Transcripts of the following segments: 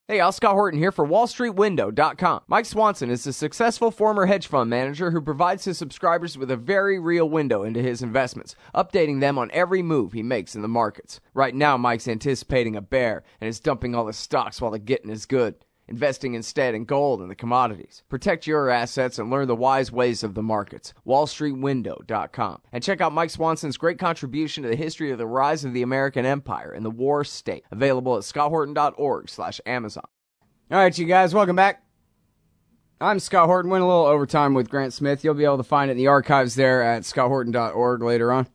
Hey, Al Scott Horton here for WallStreetWindow.com. Mike Swanson is a successful former hedge fund manager who provides his subscribers with a very real window into his investments, updating them on every move he makes in the markets. Right now, Mike's anticipating a bear and is dumping all his stocks while the getting is good, investing instead in gold and the commodities. Protect your assets and learn the wise ways of the markets. WallStreetWindow.com. And check out Mike Swanson's great contribution to the history of the rise of the American empire and the war state. Available at scotthorton.org/Amazon. All right, you guys, welcome back. I'm Scott Horton. Went a little overtime with Grant Smith. You'll be able to find it in the archives there at scotthorton.org later on.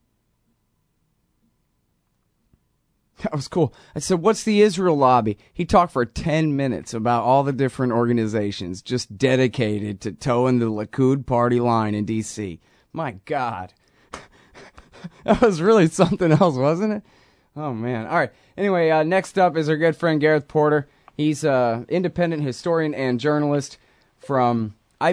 That was cool. I said, what's the Israel lobby? He talked for 10 minutes about all the different organizations just dedicated to towing the Likud party line in D.C. My God. That was really something else, wasn't it? Oh, man. All right. Anyway, next up is our good friend Gareth Porter. He's an independent historian and journalist from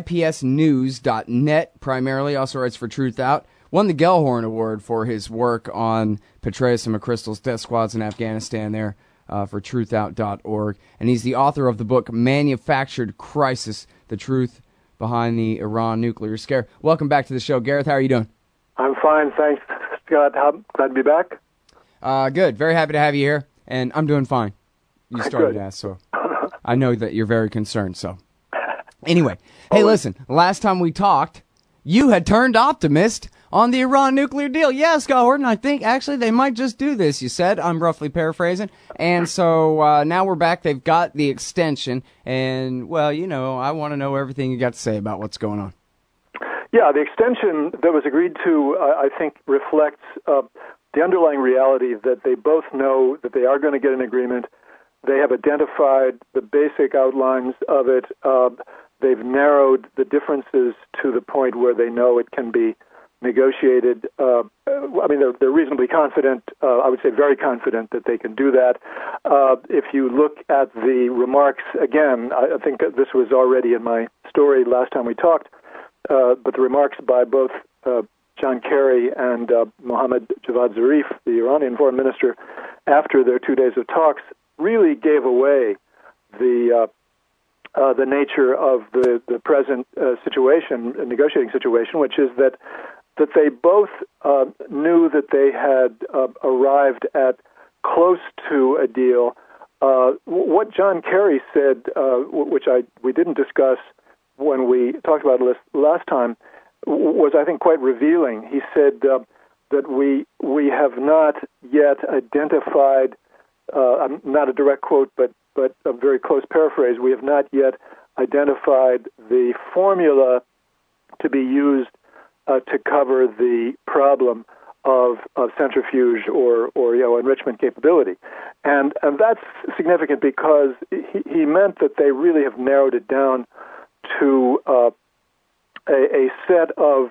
IPSnews.net primarily. Also writes for Truth Out. Won the Gellhorn Award for his work on Petraeus and McChrystal's death squads in Afghanistan there for truthout.org. And he's the author of the book Manufactured Crisis, The Truth Behind the Iran Nuclear Scare. Welcome back to the show. Gareth, how are you doing? I'm fine, thanks, Scott. Glad to be back. Good. Very happy to have you here. And I'm doing fine. You started to ask, so I know that you're very concerned. So anyway, hey, listen, last time we talked, you had turned optimist on the Iran nuclear deal. Yeah, Scott Horton, I think actually they might just do this, you said. I'm roughly paraphrasing. And so now we're back. They've got the extension. And, well, you know, I want to know everything you got to say about what's going on. Yeah, the extension that was agreed to, I think, reflects the underlying reality that they both know that they are going to get an agreement. They have identified the basic outlines of it. They've narrowed the differences to the point where they know it can be negotiated. I mean, they're reasonably confident, I would say very confident that they can do that. If you look at the remarks, again, I think this was already in my story last time we talked, but the remarks by both John Kerry and Mohammad Javad Zarif, the Iranian foreign minister, after their 2 days of talks, really gave away the nature of the present situation, negotiating situation, which is that they both knew that they had arrived at close to a deal. What John Kerry said, which we didn't discuss when we talked about it last time, was, I think, quite revealing. He said that we have not yet identified, not a direct quote, but a very close paraphrase, we have not yet identified the formula to be used to cover the problem of centrifuge or enrichment capability. And that's significant because he meant that they really have narrowed it down to a set of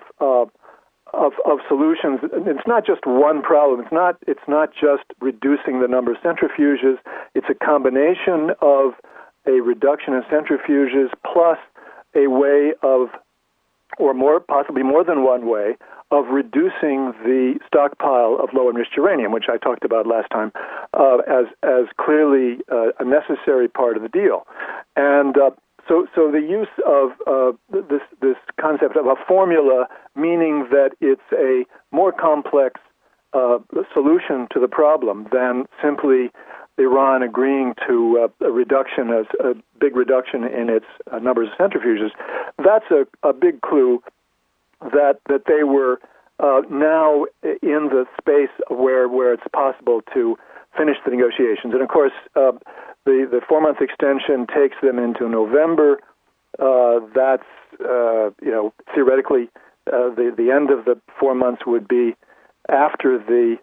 solutions. It's not just one problem. It's not just reducing the number of centrifuges. It's a combination of a reduction in centrifuges plus a way of, or more, possibly more than one way, of reducing the stockpile of low-enriched uranium, which I talked about last time, as clearly a necessary part of the deal. And so the use of this concept of a formula, meaning that it's a more complex solution to the problem than simply Iran agreeing to a reduction, a big reduction in its numbers of centrifuges, that's a big clue that they were now in the space where it's possible to finish the negotiations. And of course, the 4-month extension takes them into November. That's theoretically the end of the 4 months would be after the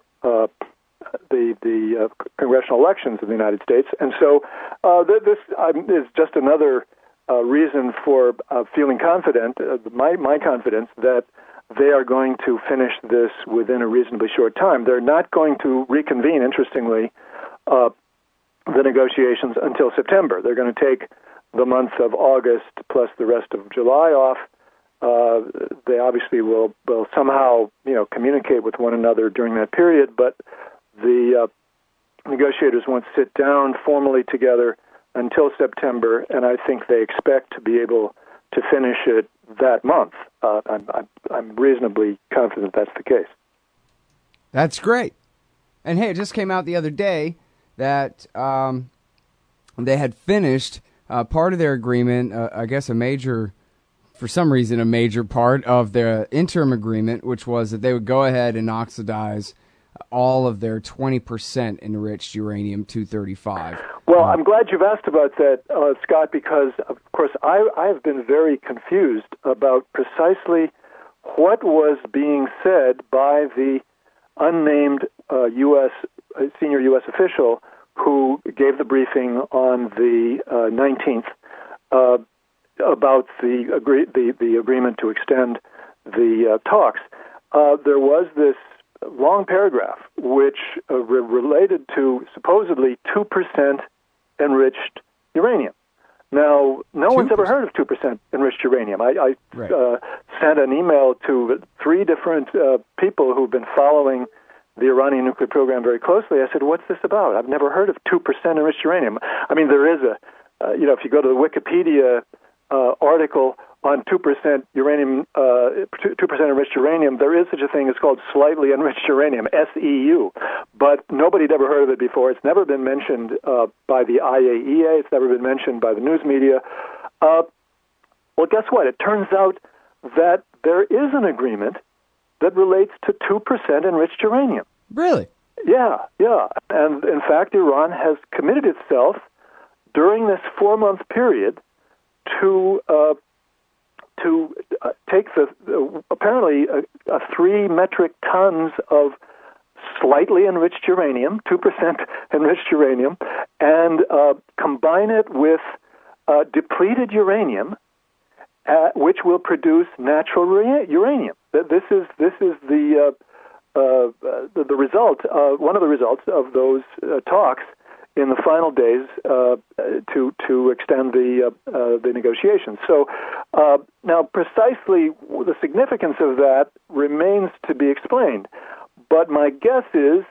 congressional elections in the United States, and so this is just another reason for feeling confident. My confidence that they are going to finish this within a reasonably short time. They're not going to reconvene, interestingly, the negotiations until September. They're going to take the month of August plus the rest of July off. They obviously will somehow communicate with one another during that period, but the negotiators won't sit down formally together until September, and I think they expect to be able to finish it that month. I'm reasonably confident that's the case. That's great. And hey, it just came out the other day that they had finished part of their agreement, I guess a major part of their interim agreement, which was that they would go ahead and oxidize all of their 20% enriched uranium-235. Well, I'm glad you've asked about that, Scott, because, of course, I have been very confused about precisely what was being said by the unnamed senior U.S. official who gave the briefing on the 19th about the agreement to extend the talks. There was this long paragraph which related to supposedly 2% enriched uranium. Now, no 2%. One's ever heard of 2% enriched uranium. I sent an email to 3 different people who've been following the Iranian nuclear program very closely. I said, what's this about? I've never heard of 2% enriched uranium. I mean, there is if you go to the Wikipedia article on 2% uranium, 2% enriched uranium, there is such a thing as called slightly enriched uranium, SEU. But nobody had ever heard of it before. It's never been mentioned by the IAEA. It's never been mentioned by the news media. Well, guess what? It turns out that there is an agreement that relates to 2% enriched uranium. Really? Yeah. And in fact, Iran has committed itself during this 4-month period to take apparently 3 metric tons of slightly enriched uranium, 2% enriched uranium, and combine it with depleted uranium, which will produce natural uranium. This is the result. One of the results of those talks in the final days to extend the negotiations. So now, precisely the significance of that remains to be explained. But my guess is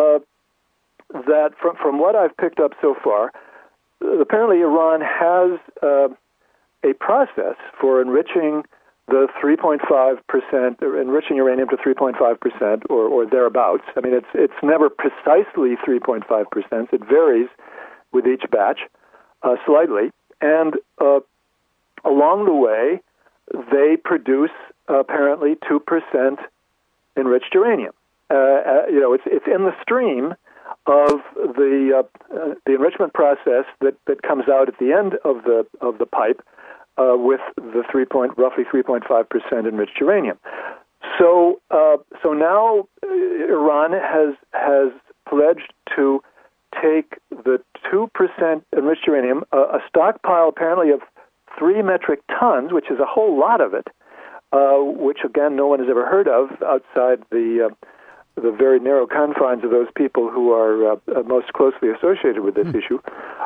that from what I've picked up so far, apparently Iran has a process for enriching the 3.5%, enriching uranium to 3.5% or thereabouts. I mean, it's never precisely 3.5%. It varies with each batch slightly. And along the way, they produce apparently 2% enriched uranium. It's in the stream of the enrichment process that comes out at the end of the pipe. With the roughly 3.5% enriched uranium. So now Iran has pledged to take the 2% enriched uranium, a stockpile apparently of 3 metric tons, which is a whole lot of it, which again no one has ever heard of outside the very narrow confines of those people who are most closely associated with this issue.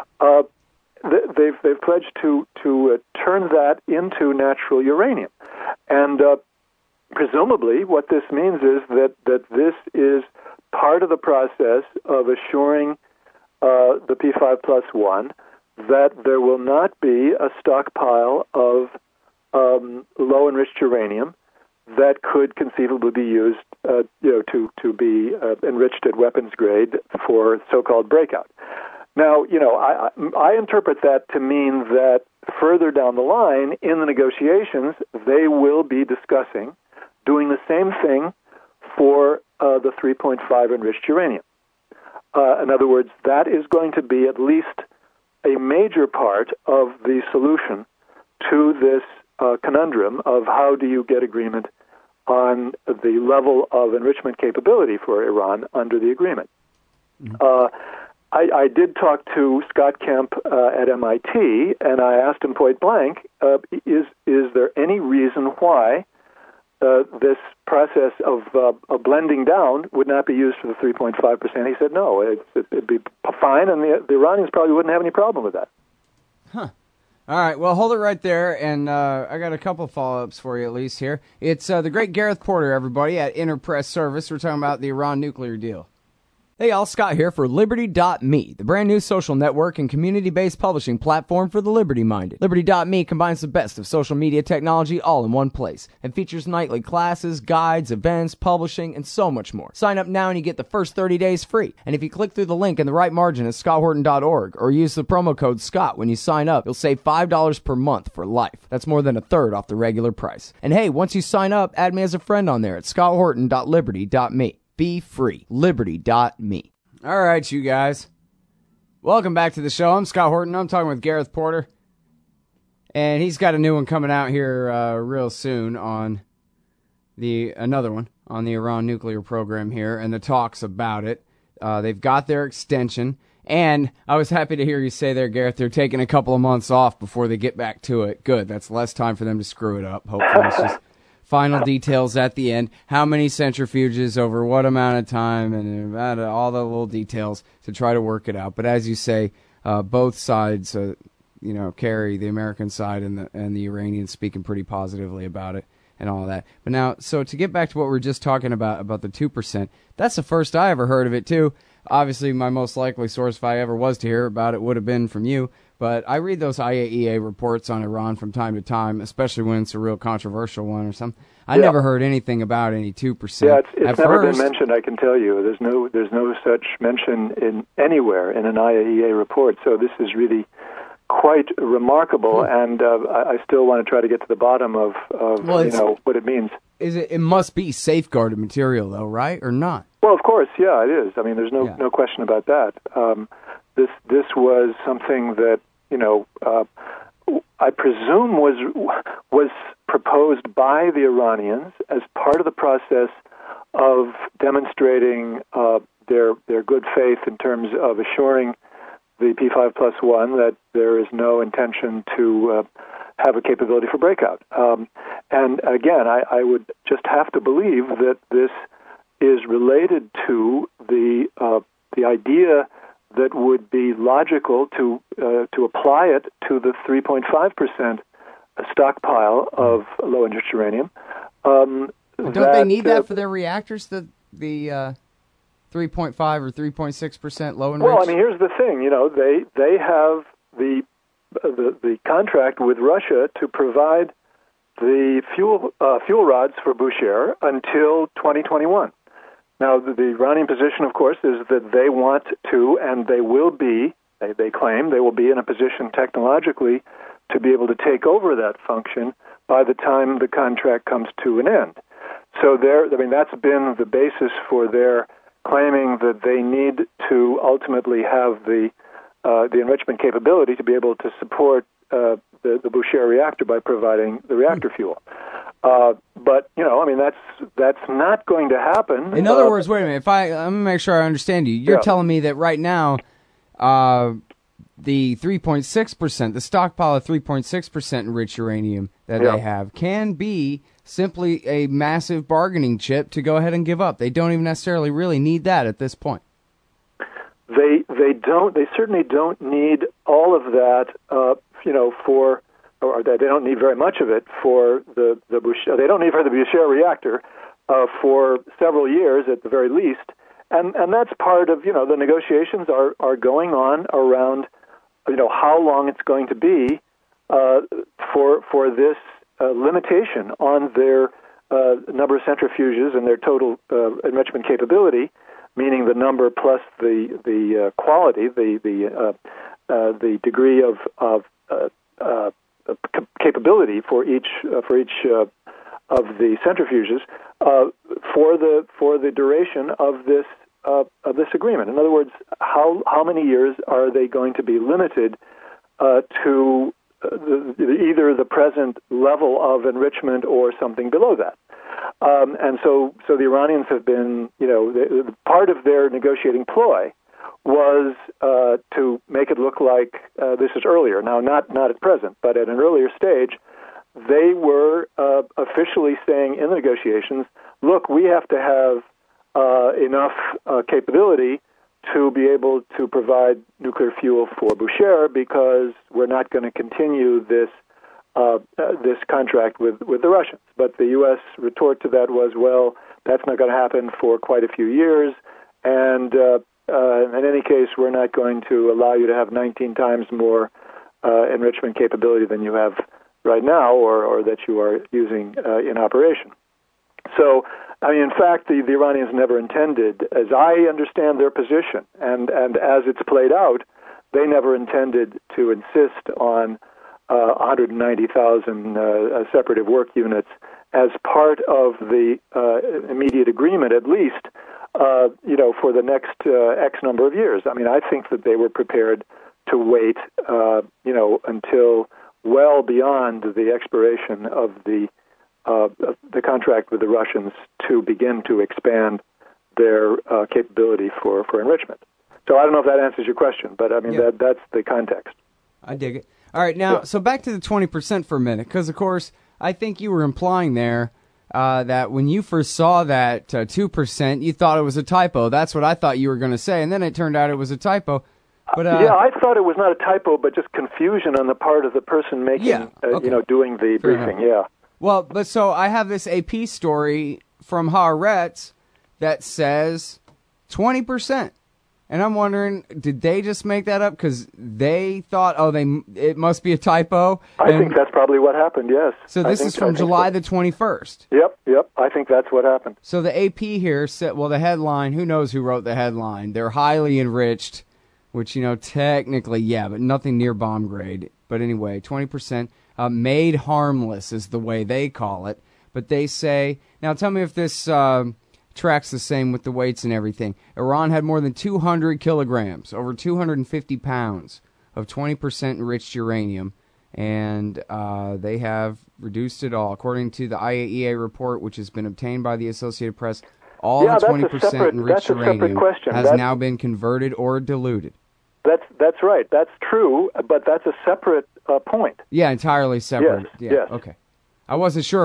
They've pledged to turn that into natural uranium, and presumably what this means is that this is part of the process of assuring the P5+1 that there will not be a stockpile of low enriched uranium that could conceivably be used, to be enriched at weapons grade for so-called breakout. Now, I interpret that to mean that further down the line in the negotiations, they will be discussing doing the same thing for the 3.5 enriched uranium. In other words, that is going to be at least a major part of the solution to this conundrum of how do you get agreement on the level of enrichment capability for Iran under the agreement. Mm-hmm. I did talk to Scott Kemp at MIT, and I asked him point blank, is there any reason why this process of blending down would not be used for the 3.5%? He said no, it'd be fine, and the Iranians probably wouldn't have any problem with that. Huh. All right, well, hold it right there, and I got a couple of follow-ups for you at least here. It's the great Gareth Porter, everybody, at Interpress Service. We're talking about the Iran nuclear deal. Hey, all, Scott here for Liberty.me, the brand new social network and community-based publishing platform for the liberty-minded. Liberty.me combines the best of social media technology all in one place and features nightly classes, guides, events, publishing, and so much more. Sign up now and you get the first 30 days free. And if you click through the link in the right margin at scotthorton.org or use the promo code SCOTT when you sign up, you'll save $5 per month for life. That's more than a third off the regular price. And hey, once you sign up, add me as a friend on there at scotthorton.liberty.me. Be free. Liberty.me. All right, you guys. Welcome back to the show. I'm Scott Horton. I'm talking with Gareth Porter. And he's got a new one coming out here real soon on another one on the Iran nuclear program here and the talks about it. They've got their extension. And I was happy to hear you say there, Gareth, they're taking a couple of months off before they get back to it. Good. That's less time for them to screw it up. Hopefully it's just final details at the end. How many centrifuges over what amount of time and all the little details to try to work it out. But as you say, both sides, carry the American side and the Iranians speaking pretty positively about it and all of that. But now, so to get back to what we were just talking about the 2%, that's the first I ever heard of it too. Obviously, my most likely source, if I ever was to hear about it, would have been from you. But I read those IAEA reports on Iran from time to time, especially when it's a real controversial one or something. I never heard anything about any 2%. Yeah, it's never been mentioned, I can tell you. There's no such mention in anywhere in an IAEA report. So this is really quite remarkable, and I still want to try to get to the bottom of what it means. It must be safeguarded material, though, right, or not? Well, of course, yeah, it is. I mean, there's no question about that. This was something that I presume was proposed by the Iranians as part of the process of demonstrating their good faith in terms of assuring the P5+1 that there is no intention to have a capability for breakout. And again, I would just have to believe that this is related to the idea that would be logical to apply it to the 3.5% stockpile of low-enriched uranium. Don't they need that for their reactors, the 3.5 or 3.6% low-enriched? Well, I mean, here's the thing. They have the contract with Russia to provide the fuel rods for Bushehr until 2021. Now, the Iranian position, of course, is that they want to, and they will be, they claim, they will be in a position technologically to be able to take over that function by the time the contract comes to an end. So that's been the basis for their claiming that they need to ultimately have the enrichment capability to be able to support the Bushehr reactor by providing the reactor fuel. But that's not going to happen. In other words, wait a minute. I'm gonna make sure I understand you. You're telling me that right now, the 3.6%, the stockpile of 3.6% enriched uranium that they have, can be simply a massive bargaining chip to go ahead and give up. They don't even necessarily really need that at this point. They don't. They certainly don't need all of that. They don't need very much of it for the Bushehr. They don't need for the Bushehr reactor for several years at the very least, and that's part of the negotiations are going on around how long it's going to be for this limitation on their number of centrifuges and their total enrichment capability, meaning the number plus the quality, the degree of capability for each of the centrifuges for the duration of this agreement. In other words, how many years are they going to be limited to either the present level of enrichment or something below that? And so the Iranians have been, part of their negotiating ploy was to make it look like this is earlier. Now, not at present, but at an earlier stage, they were officially saying in the negotiations, look, we have to have enough capability to be able to provide nuclear fuel for Bushehr because we're not going to continue this contract with the Russians. But the U.S. retort to that was, well, that's not going to happen for quite a few years, and In any case, we're not going to allow you to have 19 times more enrichment capability than you have right now, or that you are using in operation. So, I mean, in fact, the Iranians never intended, as I understand their position, and as it's played out, they never intended to insist on 190,000 separative work units as part of the immediate agreement, at least, for the next X number of years. I mean, I think that they were prepared to wait, until well beyond the expiration of the contract with the Russians to begin to expand their capability for enrichment. So I don't know if that answers your question, but I mean, that's the context. I dig it. All right, now, so back to the 20% for a minute, because, of course, I think you were implying there that when you first saw that 2%, you thought it was a typo. That's what I thought you were going to say, and then it turned out it was a typo. But I thought it was not a typo, but just confusion on the part of the person making, doing the briefing. Yeah. Well, but so I have this AP story from Haaretz that says 20%. And I'm wondering, did they just make that up because they thought, it must be a typo? I think that's probably what happened, yes. So this is from July the 21st. Yep, I think that's what happened. So the AP here said, well, the headline, who knows who wrote the headline? They're highly enriched, which, technically, but nothing near bomb grade. But anyway, 20%. Made harmless is the way they call it. But they say, now tell me if this tracks the same with the weights and everything. Iran had more than 200 kilograms, over 250 pounds of 20% enriched uranium, and they have reduced it all. According to the IAEA report, which has been obtained by the Associated Press, all the 20% enriched uranium has now been converted or diluted. That's right. That's true, but that's a separate point. Yeah, entirely separate. Yes. Okay. I wasn't sure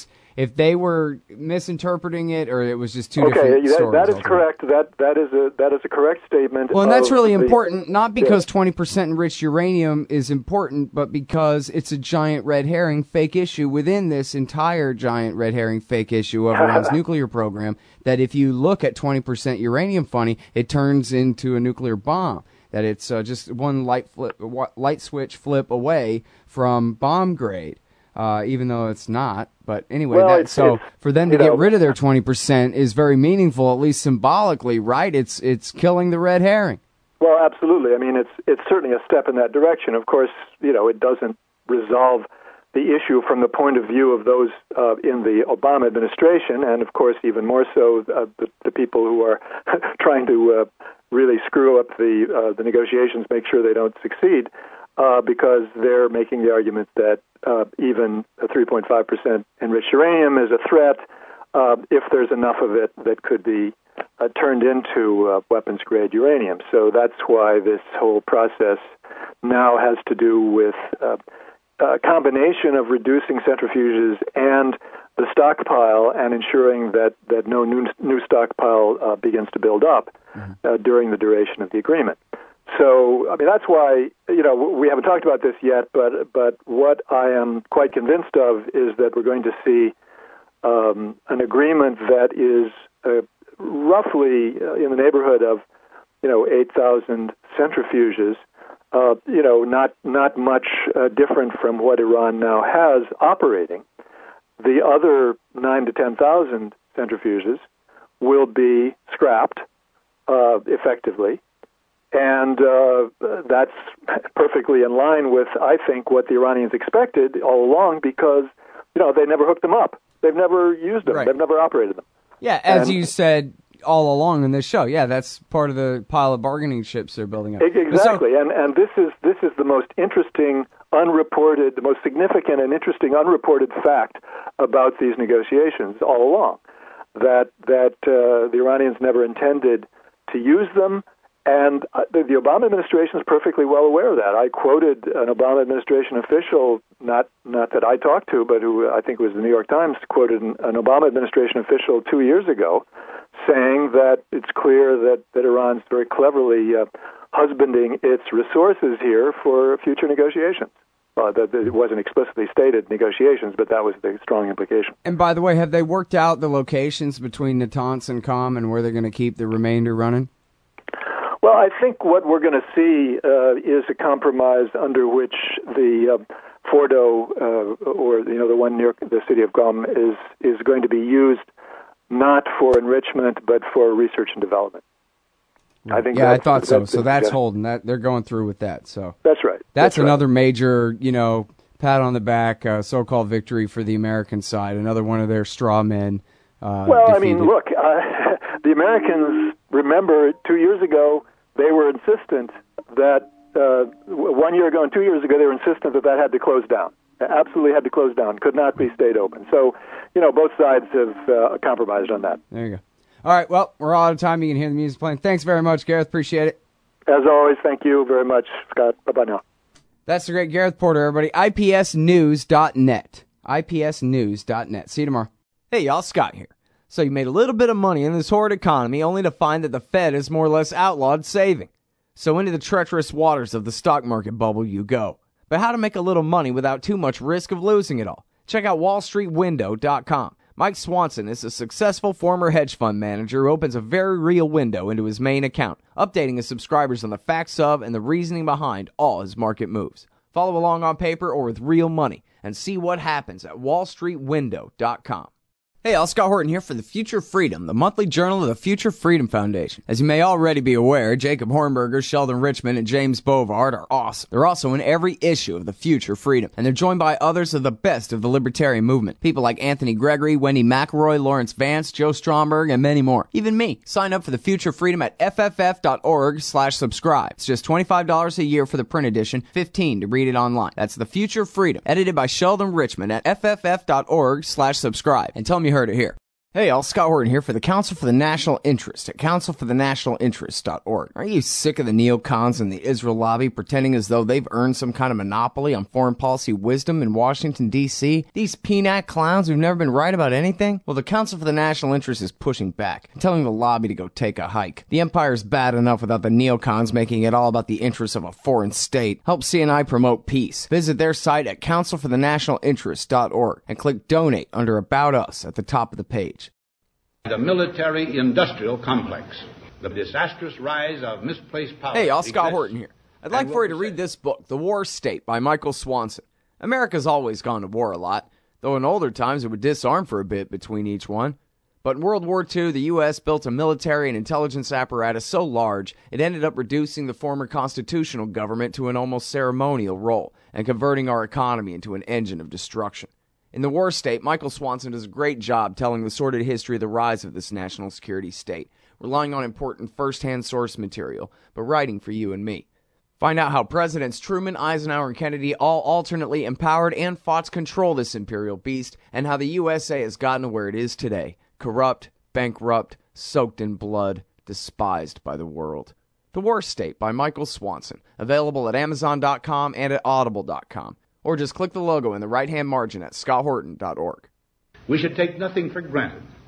if they were misinterpreting it or it was just two different stories. That is correct. That is a correct statement. Well, and that's really important, not because 20% enriched uranium is important, but because it's a giant red herring fake issue within this entire giant red herring fake issue of Iran's nuclear program, that if you look at 20% uranium funny, it turns into a nuclear bomb. That it's just one light switch flip away from bomb grade, even though it's not. But anyway, for them to get rid of their 20% is very meaningful, at least symbolically, right? It's killing the red herring. Well, absolutely. I mean, it's certainly a step in that direction. Of course, it doesn't resolve the issue from the point of view of those in the Obama administration, and of course, even more so the people who are trying to really screw up the negotiations, make sure they don't succeed, because they're making the argument that even a 3.5% enriched uranium is a threat if there's enough of it that could be turned into weapons-grade uranium. So that's why this whole process now has to do with a combination of reducing centrifuges and the stockpile and ensuring that no new stockpile begins to build up during the duration of the agreement. So, I mean, that's why, we haven't talked about this yet, but what I am quite convinced of is that we're going to see an agreement that is roughly in the neighborhood of, 8,000 centrifuges, not much different from what Iran now has operating. The other 9,000 to 10,000 centrifuges will be scrapped effectively, and that's perfectly in line with, I think, what the Iranians expected all along, because they never hooked them up. They've never used them. Right. They've never operated them. Yeah, as you said all along in this show. Yeah, that's part of the pile of bargaining chips they're building up. Exactly, and this is the most interesting unreported, the most significant and interesting unreported fact about these negotiations all along, that the Iranians never intended to use them, and the Obama administration is perfectly well aware of that. I quoted an Obama administration official, not that I talked to, but who I think was the New York Times, quoted an Obama administration official 2 years ago, saying that it's clear that Iran's very cleverly husbanding its resources here for future negotiations. That it wasn't explicitly stated negotiations, but that was the strong implication. And by the way, have they worked out the locations between Natanz and Qom and where they're going to keep the remainder running? Well, I think what we're going to see is a compromise under which the Fordo, or the one near the city of Guam, is going to be used not for enrichment but for research and development. I think. Yeah, I thought so. So that's holding. That they're going through with that. So that's right. That's another major, pat on the back, so-called victory for the American side. Another one of their straw men. Well, defeated. I mean, look, the Americans, remember, 2 years ago, they were insistent that, 1 year ago and 2 years ago, they were insistent that had to close down. Absolutely had to close down. Could not be stayed open. So, both sides have compromised on that. There you go. All right, well, we're all out of time. You can hear the music playing. Thanks very much, Gareth. Appreciate it. As always, thank you very much, Scott. Bye-bye now. That's the great Gareth Porter, everybody. IPSnews.net. IPSnews.net. See you tomorrow. Hey, y'all, Scott here. So you made a little bit of money in this horrid economy only to find that the Fed has more or less outlawed saving. So into the treacherous waters of the stock market bubble you go. But how to make a little money without too much risk of losing it all? Check out wallstreetwindow.com. Mike Swanson is a successful former hedge fund manager who opens a very real window into his main account, updating his subscribers on the facts of and the reasoning behind all his market moves. Follow along on paper or with real money and see what happens at wallstreetwindow.com. Hey, all, Scott Horton here for The Future Freedom, the monthly journal of the Future Freedom Foundation. As you may already be aware, Jacob Hornberger, Sheldon Richman, and James Bovard are awesome. They're also in every issue of The Future Freedom, and they're joined by others of the best of the libertarian movement. People like Anthony Gregory, Wendy McElroy, Lawrence Vance, Joe Stromberg, and many more. Even me. Sign up for The Future Freedom at fff.org/subscribe. It's just $25 a year for the print edition, $15 to read it online. That's The Future Freedom, edited by Sheldon Richman at fff.org/subscribe. And tell me you heard it here. Hey, all, Scott Horton here for the Council for the National Interest at councilforthenationalinterest.org. Are you sick of the neocons and the Israel lobby pretending as though they've earned some kind of monopoly on foreign policy wisdom in Washington, D.C.? These peanut clowns who've never been right about anything? Well, the Council for the National Interest is pushing back and telling the lobby to go take a hike. The empire's bad enough without the neocons making it all about the interests of a foreign state. Help CNI promote peace. Visit their site at councilforthenationalinterest.org and click Donate under About Us at the top of the page. The military-industrial complex, the disastrous rise of misplaced power. Hey, all, Scott Horton here. I'd like for you to read this book, The War State, by Michael Swanson. America's always gone to war a lot, though in older times it would disarm for a bit between each one. But in World War II, the U.S. built a military and intelligence apparatus so large, it ended up reducing the former constitutional government to an almost ceremonial role and converting our economy into an engine of destruction. In The War State, Michael Swanson does a great job telling the sordid history of the rise of this national security state, relying on important first-hand source material, but writing for you and me. Find out how Presidents Truman, Eisenhower, and Kennedy all alternately empowered and fought to control this imperial beast, and how the USA has gotten to where it is today, corrupt, bankrupt, soaked in blood, despised by the world. The War State by Michael Swanson, available at Amazon.com and at Audible.com. Or just click the logo in the right-hand margin at scotthorton.org. We should take nothing for granted.